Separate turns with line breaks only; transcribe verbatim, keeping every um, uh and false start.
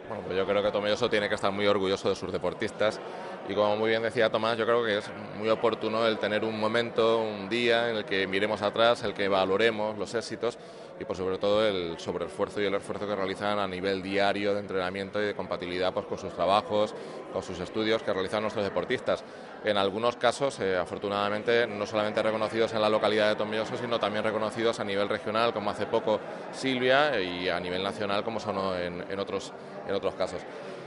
Bueno, pues yo creo que Tomelloso tiene que estar muy orgulloso de sus deportistas y como muy bien decía Tomás, yo creo que es muy oportuno el tener un momento, un día en el que miremos atrás, el que valoremos los éxitos y por sobre todo el sobreesfuerzo y el esfuerzo que realizan a nivel diario de entrenamiento y de compatibilidad pues, con sus trabajos, con sus estudios que realizan nuestros deportistas. En algunos casos, eh, afortunadamente, no solamente reconocidos en la localidad de Tomelloso, sino también reconocidos a nivel regional, como hace poco Silvia, y a nivel nacional, como sonó en, en, otros, en otros casos.